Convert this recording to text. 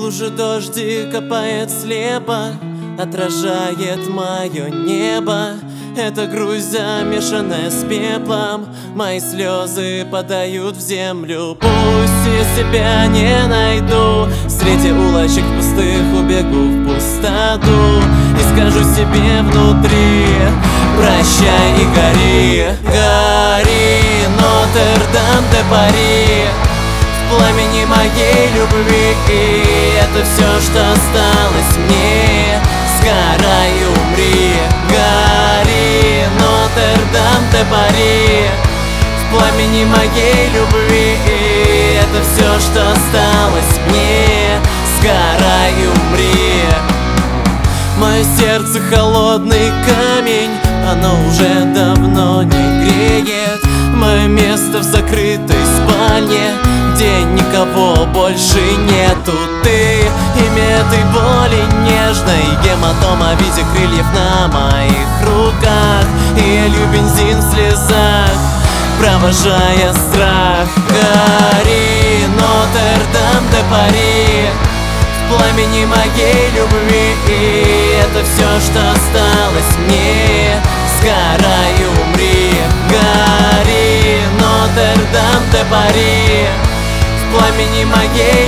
луже дождик капает слепо, отражает мое небо. Это грусть, замешанная с пеплом, мои слезы падают в землю. Пусть я себя не найду, среди улочек пустых убегу в пустоту и скажу себе внутри: прощай и гори, гори, Нотр-Дам-де-Пари, в пламени моей любви. И это все, что осталось мне. Сгорай и умри, гори, Нотр-Дам-де-Пари, в пламени моей любви. И это все, что осталось мне. Сгорай и умри. Мое сердце холодный камень, оно уже давно не греет. Мое место в закрытой спальне, где никого больше нету. Ты имя этой боли нежной, гематома в виде крыльев на моих руках, и елью бензин в слезах, провожая страх. Гори, Нотр-Дам-де-Пари, в пламени моей любви. И это все, что осталось мне. Сгорай и умри, гори, Нотр-Дам-де-Пари, в пламени моей